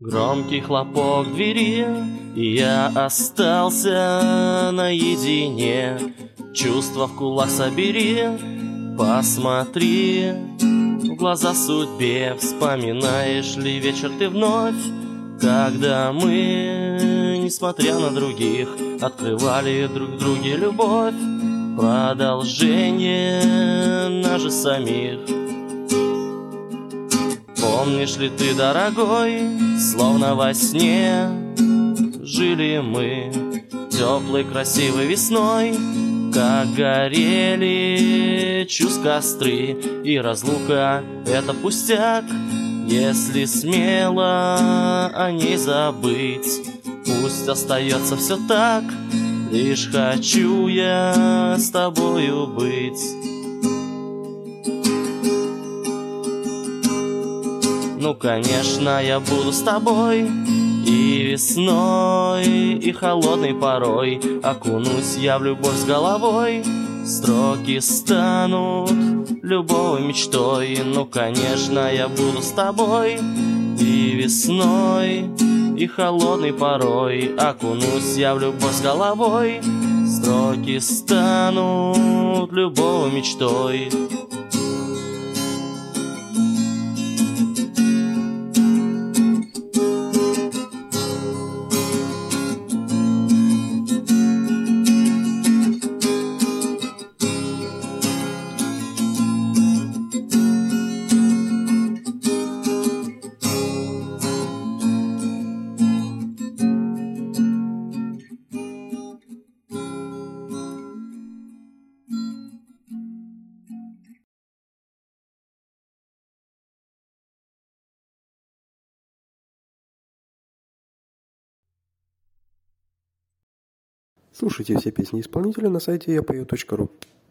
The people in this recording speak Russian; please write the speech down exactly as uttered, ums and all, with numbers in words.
Громкий хлопок двери, и я остался наедине. Чувства в кулак собери, посмотри в глаза судьбе. Вспоминаешь ли вечер ты вновь, когда мы, несмотря на других, открывали друг друге любовь? Продолжение нас же самих. Помнишь ли ты, дорогой, словно во сне жили мы теплой, красивой весной, как горели чувств костры, и разлука — это пустяк, если смело о ней забыть. Пусть остается все так, лишь хочу я с тобою быть. Ну, конечно, я буду с тобой и весной, и холодной порой. Окунусь я в любовь с головой, строки станут любовой мечтой. Ну, конечно, я буду с тобой и весной, и холодной порой. Окунусь я в любовь с головой, строки станут любовой мечтой. Слушайте все песни исполнителя на сайте я пою точка ру.